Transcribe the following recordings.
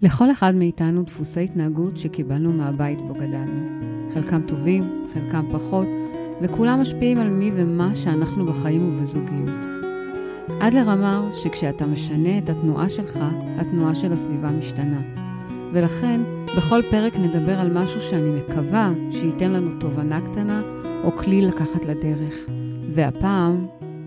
לכל אחד מאיתנו דפוסי התנהגות שקיבלנו מהבית בו גדלנו. חלקם טובים, חלקם פחות, וכולם משפיעים על מי ומה שאנחנו בחיים ובזוגיות. עד לרמה שכשאתה משנה את התנועה שלך, התנועה של הסביבה משתנה. ולכן, בכל פרק נדבר על משהו שאני מקווה שייתן לנו תובנה קטנה או כלי לקחת לדרך. והפעם,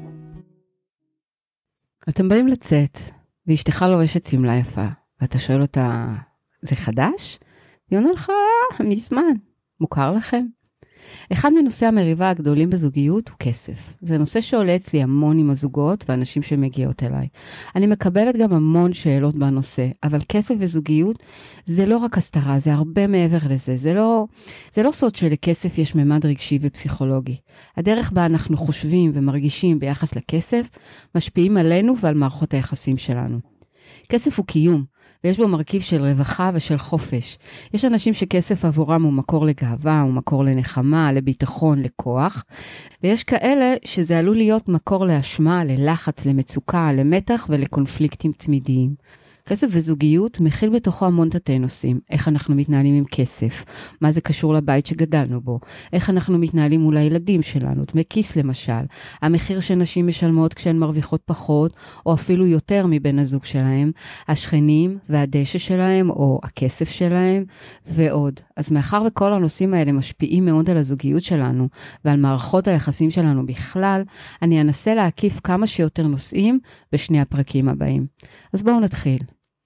אתם באים לצאת, ואשתך לובשת סמלה יפה, ואתה שואל אותה, זה חדש? היא עונה לך, מזמן, מוכר לכם? אחד מנושאי המריבה הגדולים בזוגיות הוא כסף. זה נושא שעולה אצלי המון עם הזוגות ואנשים שמגיעות אליי. אני מקבלת גם המון שאלות בנושא, אבל כסף וזוגיות זה לא רק הסתרה, זה הרבה מעבר לזה. זה לא סוד שלכסף יש ממד רגשי ופסיכולוגי. הדרך בה אנחנו חושבים ומרגישים ביחס לכסף, משפיעים עלינו ועל מערכות היחסים שלנו. כסף הוא קיום, ויש בו מרכיב של רווחה ושל חופש. יש אנשים שכסף עבורם הוא מקור לגאווה, הוא מקור לנחמה, לביטחון, לכוח, ויש כאלה שזה עלול להיות מקור להשמה, ללחץ, למצוקה, למתח ולקונפליקטים תמידיים. כסף וזוגיות מכיל בתוכו המון תתי נושאים. איך אנחנו מתנהלים עם כסף, מה זה קשור לבית שגדלנו בו, איך אנחנו מתנהלים מול הילדים שלנו, דמי כיס למשל, המחיר שנשים משלמות כשהן מרוויחות פחות, או אפילו יותר מבן הזוג שלהם, השכנים והדשא שלהם, או הכסף שלהם, ועוד. אז מאחר וכל הנושאים האלה משפיעים מאוד על הזוגיות שלנו, ועל מערכות היחסים שלנו בכלל, אני אנסה להקיף כמה שיותר נושאים בשני הפרקים הבאים. אז בואו נתחיל.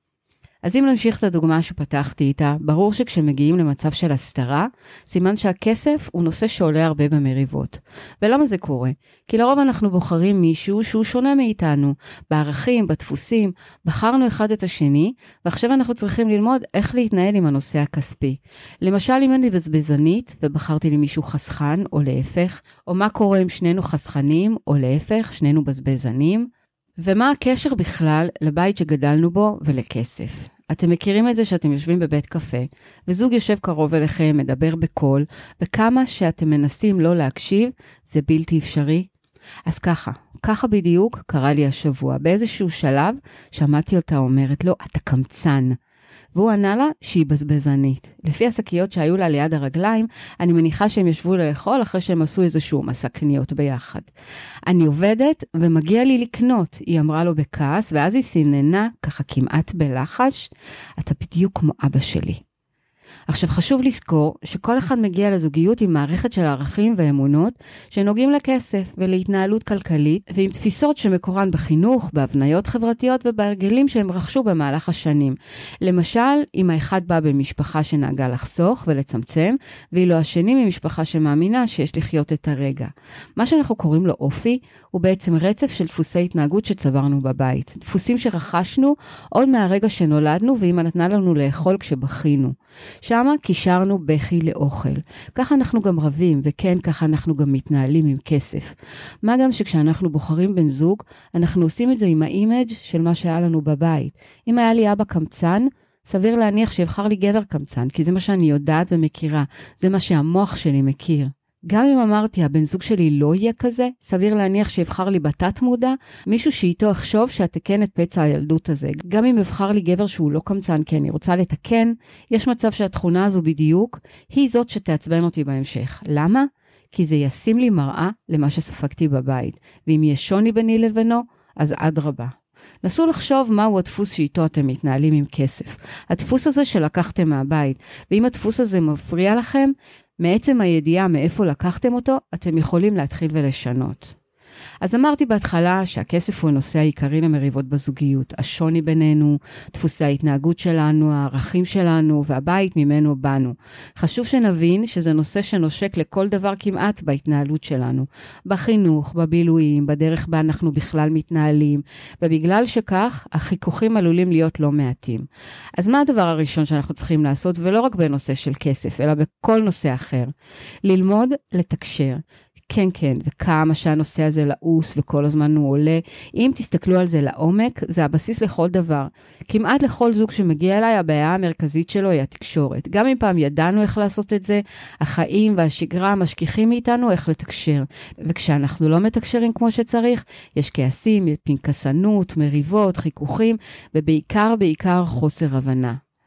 אז אם נמשיך את הדוגמה שפתחתי איתה, ברור שכשמגיעים למצב של הסתרה, סימן שהכסף הוא נושא שעולה הרבה במריבות. ולמה זה קורה? כי לרוב אנחנו בוחרים מישהו שהוא שונה מאיתנו, בערכים, בדפוסים, בחרנו אחד את השני, ועכשיו אנחנו צריכים ללמוד איך להתנהל עם הנושא הכספי. למשל, אם אני בזבזנית ובחרתי לי מישהו חסכן או להפך, או מה קורה אם שנינו חסכנים או להפך, שנינו בזבזנים, ומה הקשר בכלל לבית שגדלנו בו ולכסף? אתם מכירים את זה שאתם יושבים בבית קפה, וזוג יושב קרוב אליכם, מדבר בקול, וכמה שאתם מנסים לא להקשיב, זה בלתי אפשרי. אז ככה בדיוק קרה לי השבוע. באיזשהו שלב שמעתי אותה אומרת לו, אתה קמצן. והוא ענה לה שהיא בזבזנית. לפי השקיות שהיו לה ליד הרגליים, אני מניחה שהם ישבו לאכול אחרי שהם עשו איזשהו מסע קניות ביחד. אני עובדת ומגיע לי לקנות, היא אמרה לו בכעס, ואז היא סיננה ככה כמעט בלחש, אתה בדיוק כמו אבא שלי. עכשיו חשוב לזכור שכל אחד מגיע לזוגיות עם מערכת של ערכים ואמונות שנוגעים לכסף ולהתנהלות כלכלית ועם תפיסות שמקורן בחינוך, בהבניות חברתיות ובהרגלים שהם רכשו במהלך השנים. למשל, אם האחד בא במשפחה שנהגה לחסוך ולצמצם, ואילו השני ממשפחה שמאמינה שיש לחיות את הרגע. מה שאנחנו קוראים לו אופי הוא בעצם רצף של דפוסי התנהגות שצברנו בבית. דפוסים שרכשנו עוד מהרגע שנולדנו ואמא נתנה לנו לאכול כשבכינו. שמה קישרנו בכי לאוכל. ככה אנחנו גם רבים, וכן, ככה אנחנו גם מתנהלים עם כסף. מה גם שכשאנחנו בוחרים בן זוג, אנחנו עושים את זה עם האימג' של מה שהיה לנו בבית. אם היה לי אבא קמצן, סביר להניח שיבחר לי גבר קמצן, כי זה מה שאני יודעת ומכירה. זה מה שהמוח שלי מכיר. גם אם אמרתי, הבן זוג שלי לא יהיה כזה, סביר להניח שיבחר לי בתת מודע, מישהו שאיתו אחשוב שאתקן את פצע הילדות הזה. גם אם יבחר לי גבר שהוא לא קמצן, כי אני רוצה לתקן, יש מצב שהתכונה הזו בדיוק, היא זאת שתעצבן אותי בהמשך. למה? כי זה ישים לי מראה למה שספגתי בבית. ואם יש שוני ביני לבינו, אז אדרבה. נסו לחשוב מהו הדפוס שאיתו אתם מתנהלים עם כסף. הדפוס הזה שלקחתם מהבית, ואם הדפוס הזה מפריע לכם, מעצם הידיעה מאיפה לקחתם אותו, אתם יכולים להתחיל ולשנות. אז אמרתי בהתחלה שהכסף הוא הנושא העיקרי למריבות בזוגיות. השוני בינינו, דפוסי ההתנהגות שלנו, הערכים שלנו והבית ממנו בנו. חשוב שנבין שזה נושא שנושק לכל דבר כמעט בהתנהלות שלנו. בחינוך, בבילויים, בדרך בה אנחנו בכלל מתנהלים. ובגלל שכך, החיכוכים עלולים להיות לא מעטים. אז מה הדבר הראשון שאנחנו צריכים לעשות, ולא רק בנושא של כסף, אלא בכל נושא אחר? ללמוד לתקשר. כן, וכמה שהנושא הזה לעוס וכל הזמן הוא עולה. אם תסתכלו על זה לעומק, זה הבסיס לכל דבר. כמעט לכל זוג שמגיע אליי, הבעיה המרכזית שלו היא התקשורת. גם אם פעם ידענו איך לעשות את זה, החיים והשגרה משכיחים מאיתנו איך לתקשר. וכשאנחנו לא מתקשרים כמו שצריך, יש כעסים, פנקסנות, מריבות, חיכוכים, ובעיקר חוסר הבנה.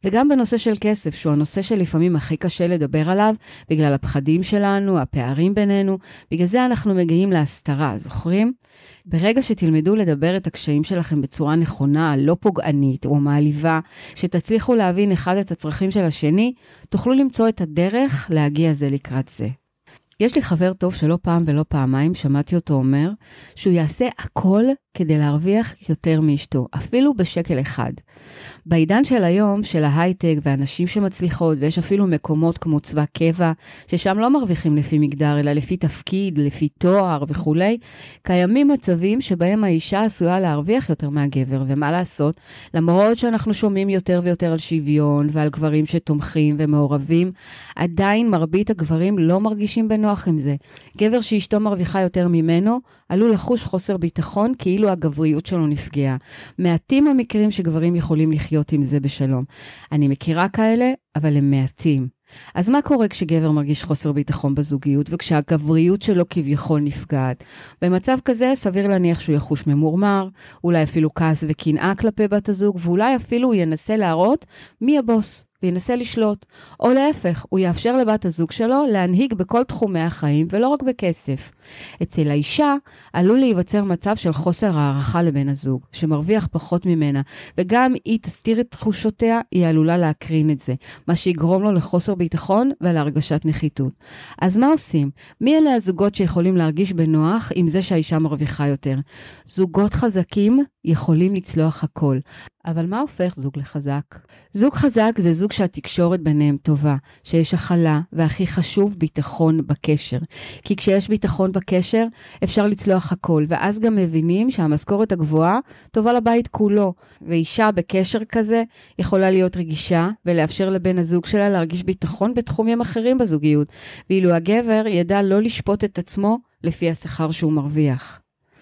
וגם בנושא של כסף, שהוא הנושא שלפעמים הכי קשה לדבר עליו, בגלל הפחדים שלנו, הפערים בינינו, בגלל זה אנחנו מגיעים להסתרה, זוכרים? ברגע שתלמדו לדבר את הקשיים שלכם בצורה נכונה, לא פוגענית או מעליבה, שתצליחו להבין אחד את הצרכים של השני, תוכלו למצוא את הדרך להגיע זה לקראת זה. יש לי חבר טוב שלא פעם ולא פעמיים שמעתי אותו אומר שהוא יעשה הכל כדי להרוויח יותר מאשתו, אפילו בשקל אחד. בעידן של היום, של ההייטק והנשים שמצליחות, ויש אפילו מקומות כמו צבא קבע, ששם לא מרוויחים לפי מגדר, אלא לפי תפקיד, לפי תואר וכו', קיימים מצבים שבהם האישה עשויה להרוויח יותר מהגבר, ומה לעשות? למרות שאנחנו שומעים יותר ויותר על שוויון, ועל גברים שתומכים ומעורבים, עדיין מרבית הגברים לא מרגישים בנוח עם זה. גבר שאשתו מרוויחה יותר ממנו, עלול לחוש חוסר ביטחון, כאילו הגבריות שלו נפגעה. מעטים המקרים שגברים יכולים לחיות עם זה בשלום. אני מכירה כאלה, אבל הם מעטים. אז מה קורה כשגבר מרגיש חוסר ביטחון בזוגיות, וכשהגבריות שלו כביכול נפגעת? במצב כזה סביר להניח שהוא יחוש ממורמר, אולי אפילו כעס וקנאה כלפי בת הזוג, ואולי אפילו הוא ינסה להראות מי הבוס. וינסה לשלוט, או להפך, הוא יאפשר לבת הזוג שלו להנהיג בכל תחומי החיים, ולא רק בכסף. אצל האישה עלול להיווצר מצב של חוסר הערכה לבן הזוג, שמרוויח פחות ממנה, וגם היא תסתיר את תחושותיה, היא עלולה להקרין את זה, מה שיגרום לו לחוסר ביטחון ולהרגשת נחיתות. אז מה עושים? מי אלה הזוגות שיכולים להרגיש בנוח עם זה שהאישה מרוויחה יותר? זוגות חזקים יכולים לצלוח הכל. אבל מה הופך זוג לחזק? זוג חזק זה זוג שהתקשורת ביניהם טובה, שיש הכלה, והכי חשוב, ביטחון בקשר. כי כשיש ביטחון בקשר, אפשר לצלוח הכל, ואז גם מבינים שהמשכורת הגבוהה טובה לבית כולו, ואישה בקשר כזה יכולה להיות רגישה, ולאפשר לבן הזוג שלה להרגיש ביטחון בתחומים אחרים בזוגיות, ואילו הגבר ידע לא לשפוט את עצמו לפי השכר שהוא מרוויח.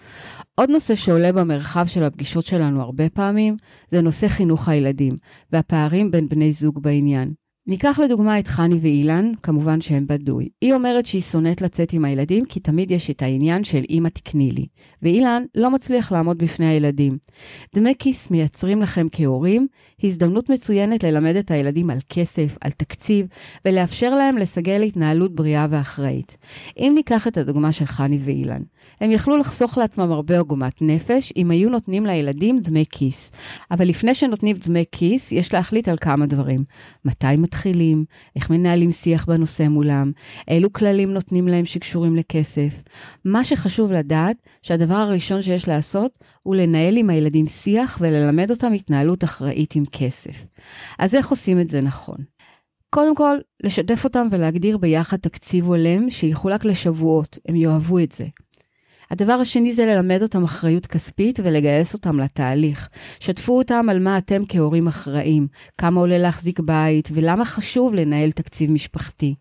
עוד נושא שעולה במרחב של הפגישות שלנו הרבה פעמים, זה נושא חינוך הילדים, והפערים בין בני זוג בעניין. ניקח לדוגמה את חני ואילן, כמובן שהם בדוי. היא אומרת שהיא שונאת לצאת עם הילדים, כי תמיד יש את העניין של אמא תקני לי. ואילן לא מצליח לעמוד בפני הילדים. דמי כיס מייצרים לכם כהורים, הזדמנות מצוינת ללמד את הילדים על כסף, על תקציב, ולאפשר להם לסגל התנהלות בריאה ואחראית. אם ניקח את הדוגמה של חני ואילן, הם יכלו לחסוך לעצמם הרבה עוגמת נפש, אם היו נותנים לילדים דמי כיס. אבל לפני שנותנים דמי כיס, יש להחליט על כמה דברים. מתי מתחילים, איך מנהלים שיח בנושא מולם, אילו כללים נותנים להם שקשורים לכסף. מה שחשוב לדעת, שהדבר הראשון שיש לעשות, הוא לנהל עם הילדים שיח וללמד אותם התנהלות אחראית עם כסף. אז איך עושים את זה נכון? קודם כל, לשתף אותם ולהגדיר ביחד תקציב הולם שיחולק לשבועות, הם יאהבו את זה. הדבר השני זה ללמד אותם אחריות כספית ולגייס אותם לתהליך. שתפו אותם על מה אתם כהורים אחראים, כמה עולה להחזיק בית ולמה חשוב לנהל תקציב משפחתי.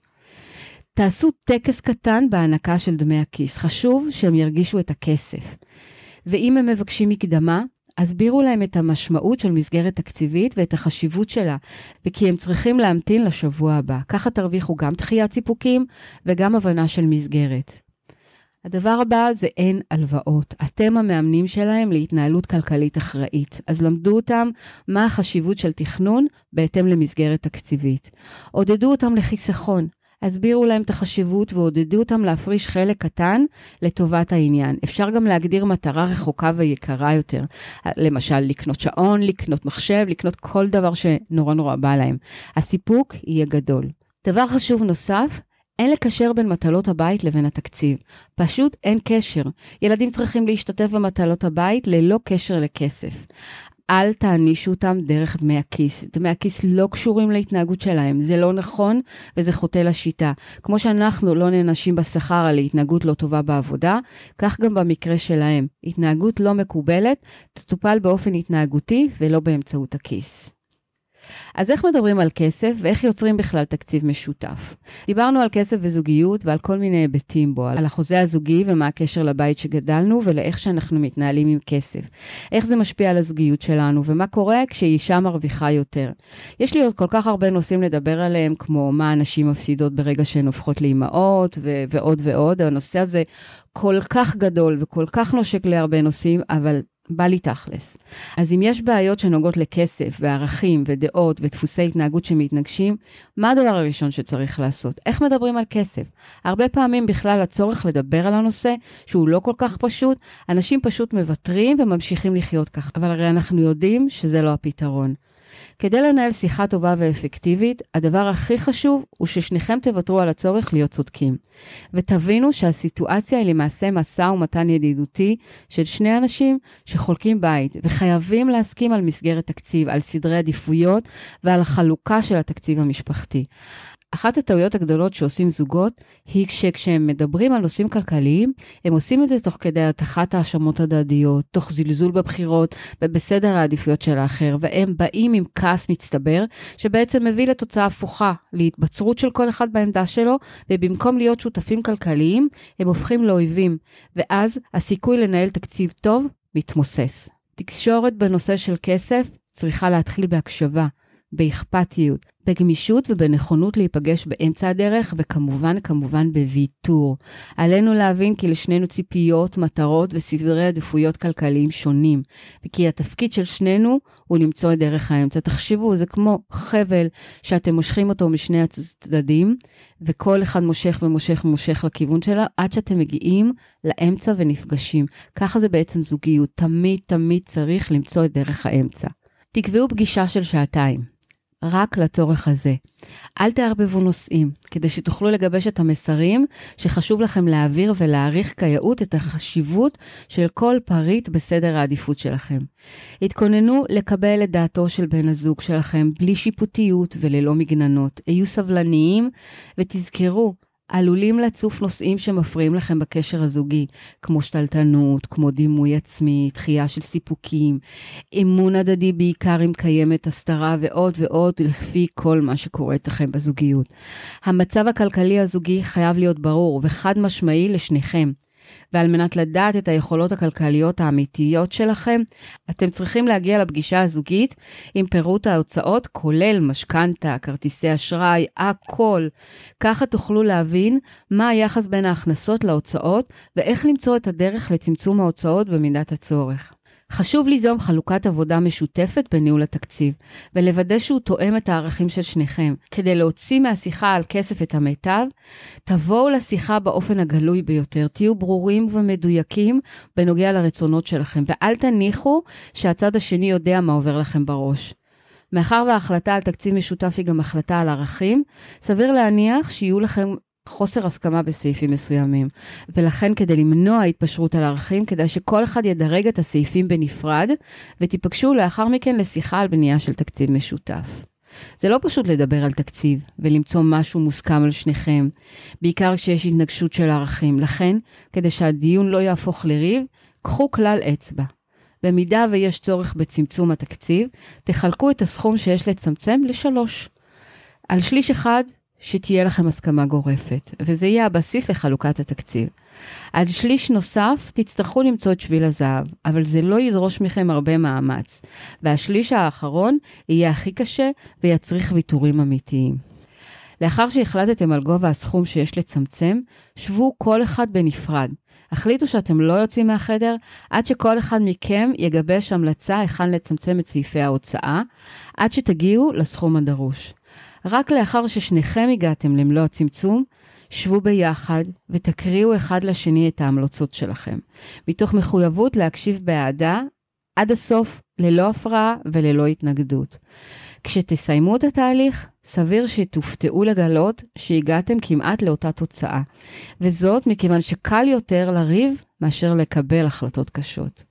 תעשו טקס קטן בהענקה של דמי הכיס, חשוב שהם ירגישו את הכסף. ואם הם מבקשים מקדמה, הסבירו להם את המשמעות של מסגרת תקציבית ואת החשיבות שלה, וכי הם צריכים להמתין לשבוע הבא. ככה תרוויחו גם דחיית סיפוקים וגם הבנה של מסגרת. הדבר הבא זה אין הלוואות. אתם המאמנים שלהם להתנהלות כלכלית אחראית. אז למדו אותם מה החשיבות של תכנון בהתאם למסגרת תקציבית. עודדו אותם לחיסכון. הסבירו להם את החשיבות ועודדו אותם להפריש חלק קטן לטובת העניין. אפשר גם להגדיר מטרה רחוקה ויקרה יותר. למשל, לקנות שעון, לקנות מחשב, לקנות כל דבר שנורא נורא בא להם. הסיפוק יהיה גדול. דבר חשוב נוסף, אין לקשר בין מטלות הבית לבין התקציב. פשוט אין קשר. ילדים צריכים להשתתף במטלות הבית ללא קשר לכסף. אל תענישו אותם דרך דמי הכיס. דמי הכיס לא קשורים להתנהגות שלהם. זה לא נכון וזה חוטא לשיטה. כמו שאנחנו לא נענשים בשכר על התנהגות לא טובה בעבודה, כך גם במקרה שלהם. התנהגות לא מקובלת תטופל באופן התנהגותי ולא באמצעות הכיס. אז איך מדברים על כסף ואיך יוצרים בכלל תקציב משותף? דיברנו על כסף וזוגיות ועל כל מיני היבטים בו, על החוזה הזוגי ומה הקשר לבית שגדלנו ולאיך שאנחנו מתנהלים עם כסף. איך זה משפיע על הזוגיות שלנו ומה קורה כשאישה מרוויחה יותר. יש לי עוד כל כך הרבה נושאים לדבר עליהם, כמו מה אנשים מפסידות ברגע שהן הופכות לאימהות ועוד ועוד. הנושא הזה כל כך גדול וכל כך נושק להרבה נושאים, אבל בא לי תכלס. אז אם יש בעיות שנוגעות לכסף וערכים ודעות ודפוסי התנהגות שמתנגשים, מה הדבר הראשון שצריך לעשות? איך מדברים על כסף? הרבה פעמים בכלל הצורך לדבר על הנושא, שהוא לא כל כך פשוט, אנשים פשוט מוותרים וממשיכים לחיות כך. אבל הרי אנחנו יודעים שזה לא הפתרון. כדי לנהל שיחה טובה ואפקטיבית, הדבר הכי חשוב הוא ששניכם תוותרו על הצורך להיות צודקים. ותבינו שהסיטואציה היא למעשה מסע ומתן ידידותי של שני אנשים שחולקים בית, וחייבים להסכים על מסגרת תקציב, על סדרי עדיפויות ועל החלוקה של התקציב המשפחתי. אחת הטעויות הגדולות שעושים זוגות היא שכשהם מדברים על נושאים כלכליים, הם עושים את זה תוך כדי התחת האשמות הדדיות, תוך זלזול בבחירות ובסדר העדיפויות של האחר, והם באים עם כעס מצטבר, שבעצם מביא לתוצאה הפוכה, להתבצרות של כל אחד בעמדה שלו, ובמקום להיות שותפים כלכליים, הם הופכים לאויבים, ואז הסיכוי לנהל תקציב טוב מתמוסס. תקשורת בנושא של כסף צריכה להתחיל בהקשבה, באכפתיות, בגמישות ובנכונות להיפגש באמצע הדרך, וכמובן בוויתור. עלינו להבין כי לשנינו ציפיות, מטרות וסדרי עדיפויות כלכליים שונים, וכי התפקיד של שנינו הוא למצוא את דרך האמצע. תחשבו, זה כמו חבל שאתם מושכים אותו משני הצדדים, וכל אחד מושך לכיוון שלה, עד שאתם מגיעים לאמצע ונפגשים. ככה זה בעצם זוגיות, תמיד צריך למצוא את דרך האמצע. תקבעו פגישה של 2 שעות. רק לצורך הזה. אל תערבבו נושאים, כדי שתוכלו לגבש את המסרים שחשוב לכם להעביר ולהעריך כיאות את החשיבות של כל פריט בסדר העדיפות שלכם. התכוננו לקבל את דעתו של בן הזוג שלכם בלי שיפוטיות וללא מגננות. היו סבלניים ותזכרו, עלולים לצוף נושאים שמפריעים לכם בקשר הזוגי, כמו שתלטנות, כמו דימוי עצמי, דחייה של סיפוקים, אמון הדדי בעיקר אם קיימת הסתרה ועוד לפי כל מה שקורה אצלכם בזוגיות. המצב הכלכלי הזוגי חייב להיות ברור וחד משמעי לשניכם. ועל מנת לדעת את היכולות הכלכליות האמיתיות שלכם, אתם צריכים להגיע לפגישה הזוגית עם פירוט ההוצאות, כולל משכנתה, כרטיסי אשראי, הכל. ככה תוכלו להבין מה היחס בין ההכנסות להוצאות, ואיך למצוא את הדרך לצמצום ההוצאות במידת הצורך. חשוב ליזום חלוקת עבודה משותפת בניהול התקציב, ולוודא שהוא תואם את הערכים של שניכם. כדי להוציא מהשיחה על כסף את המיטב, תבואו לשיחה באופן הגלוי ביותר, תהיו ברורים ומדויקים בנוגע לרצונות שלכם, ואל תניחו שהצד השני יודע מה עובר לכם בראש. מאחר וההחלטה על תקציב משותף היא גם החלטה על ערכים, סביר להניח שיהיו לכם חוסר הסכמה בסעיפים מסוימים, ולכן כדי למנוע התפשרות על ערכים, כדאי שכל אחד ידרג את הסעיפים בנפרד, ותיפגשו לאחר מכן לשיחה על בנייה של תקציב משותף. זה לא פשוט לדבר על תקציב, ולמצוא משהו מוסכם על שניכם, בעיקר כשיש התנגשות של ערכים. לכן, כדי שהדיון לא יהפוך לריב, קחו כלל אצבע. במידה ויש צורך בצמצום התקציב, תחלקו את הסכום שיש לצמצם ל3. על שליש אחד, שתהיה לכם הסכמה גורפת, וזה יהיה הבסיס לחלוקת התקציב. על שליש נוסף תצטרכו למצוא את שביל הזהב, אבל זה לא ידרוש מכם הרבה מאמץ, והשליש האחרון יהיה הכי קשה ויצריך ויתורים אמיתיים. לאחר שהחלטתם על גובה הסכום שיש לצמצם, שבו כל אחד בנפרד. החליטו שאתם לא יוצאים מהחדר, עד שכל אחד מכם יגבש המלצה היכן לצמצם את סעיפי ההוצאה, עד שתגיעו לסכום הדרוש. רק לאחר ששניכם הגעתם למלוא הצמצום, שבו ביחד ותקריאו אחד לשני את ההמלצות שלכם, מתוך מחויבות להקשיב באהדה עד הסוף, ללא הפרעה וללא התנגדות. כשתסיימו את התהליך, סביר שתופתעו לגלות שהגעתם כמעט לאותה תוצאה, וזאת מכיוון שקל יותר לריב מאשר לקבל החלטות קשות.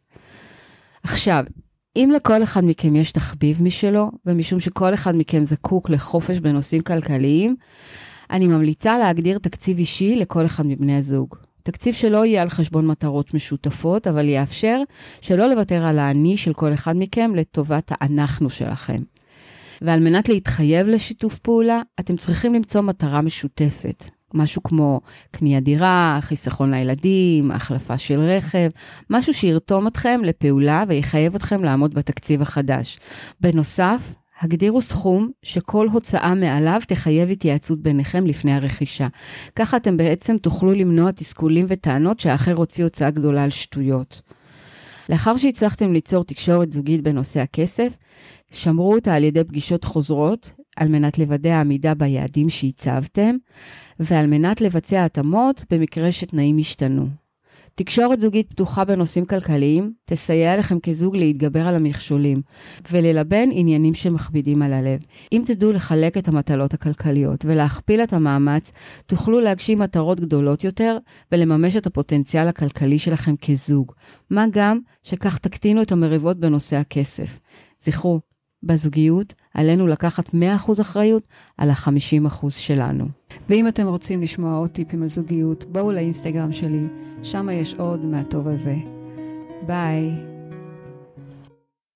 עכשיו, אם לכל אחד מכם יש תחביב משלו, ומשום שכל אחד מכם זקוק לחופש בנושאים כלכליים, אני ממליצה להגדיר תקציב אישי לכל אחד מבני הזוג. תקציב שלא יהיה על חשבון מטרות משותפות, אבל יאפשר שלא לוותר על האני של כל אחד מכם לטובת האנחנו שלכם. ועל מנת להתחייב לשיתוף פעולה, אתם צריכים למצוא מטרה משותפת. משהו כמו קניית דירה, חיסכון לילדים, החלפה של רכב, משהו שירתום אתכם לפעולה ויחייב אתכם לעמוד בתקציב החדש. בנוסף, הגדירו סכום שכל הוצאה מעליו תחייב התייעצות ביניכם לפני הרכישה. ככה אתם בעצם תוכלו למנוע תסכולים וטענות שהאחר הוציא הוצאה גדולה על שטויות. לאחר שהצלחתם ליצור תקשורת זוגית בנושא הכסף, שמרו אותה על ידי פגישות חוזרות, על מנת לוודא העמידה ביעדים שהצבתם, ועל מנת לבצע התאמות במקרה שתנאים ישתנו. תקשורת זוגית פתוחה בנושאים כלכליים תסייע לכם כזוג להתגבר על המכשולים וללבן עניינים שמכבידים על הלב. אם תדעו לחלק את המטלות הכלכליות ולהכפיל את המאמץ, תוכלו להגשים מטרות גדולות יותר ולממש את הפוטנציאל הכלכלי שלכם כזוג. מה גם שכך תקטינו את המריבות בנושא הכסף. זכרו, בזוגיות עלינו לקחת 100% אחריות על ה-50% שלנו. ואם אתם רוצים לשמוע עוד טיפים על זוגיות, בואו לאינסטגרם שלי, שם יש עוד מהטוב הזה. ביי.